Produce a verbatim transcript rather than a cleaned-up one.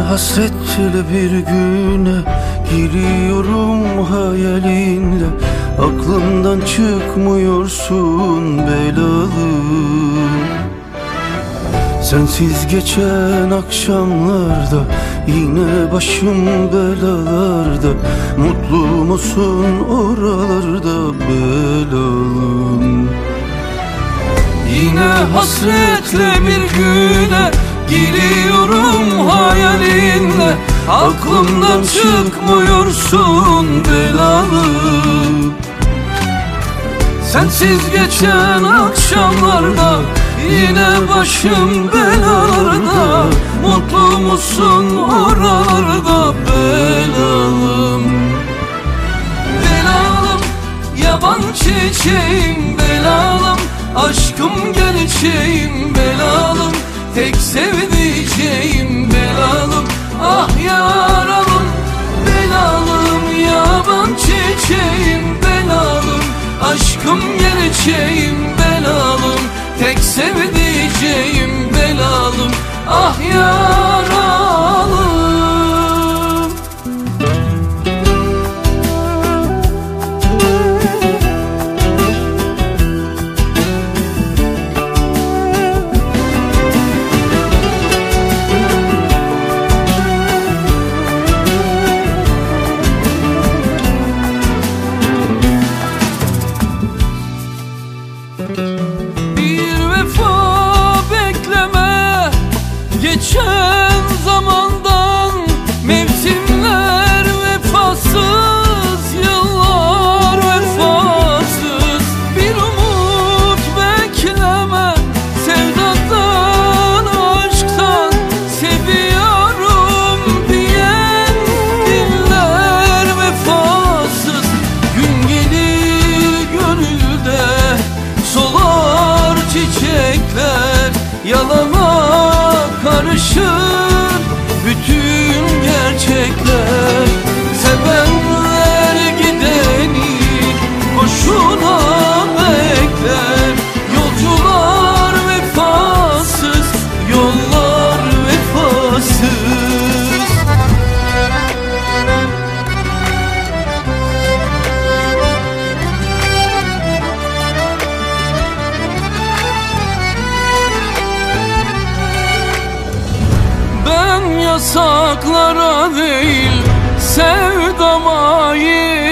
hasretli bir güne giriyorum hayalinle. Aklımdan çıkmıyorsun belalım. Sensiz geçen akşamlarda yine başım belalarda. Mutlu musun oralarda belalım? Yine hasretle bir güne giriyorum hayalinle. Aklımdan çıkmıyorsun belalım. Sensiz geçen akşamlarda yine başım belalarda. Mutlu musun oralarda belalım? Belalım, yaban çiçeğim belalım. Aşkım gerçeğim belalım. Tek sevdiceğim belalım. Ah yaralım belalım, yaban çiçeğim belalım. Aşkım gerçeğim belalım. Tek sevdiceğim belalım. Ah yaralım. Geçen zamandan mevsimler vefasız, yıllar vefasız. Bir umut bekleme sevdadan, aşktan. Seviyorum diyen diller vefasız. Gün gelir gönülde solar çiçekler. Yalana karışır bütün gerçekler. Sevenler gideni boşuna bekler. Yolcular vefasız, yollar vefasız. Yasaklara değil sevdama